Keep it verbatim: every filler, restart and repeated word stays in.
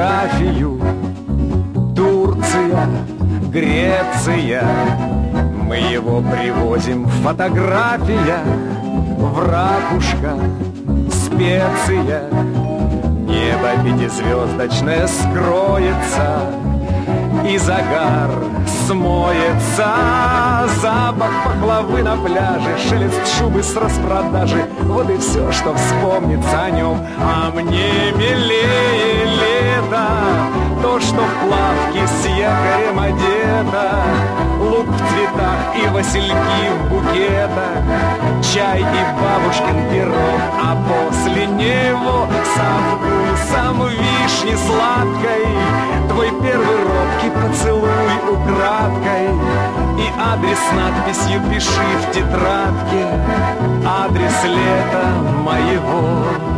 географию. Турция, Греция, мы его привозим в фотографиях, в ракушках, специях. Небо пятизвездочное скроется, и загар смоется. Запах пахлавы на пляже, шелест шубы с распродажи. Вот и все, что вспомнится о нем. А мне милее лето, то, что в плавке с якорем одето. Лук в цветах и васильки в букетах, чай и бабушкин пирог, а после него со вкусом вишни сладкой твой первый робкий поцелуй украдкой. И адрес с надписью пиши в тетрадке, адрес лета моего.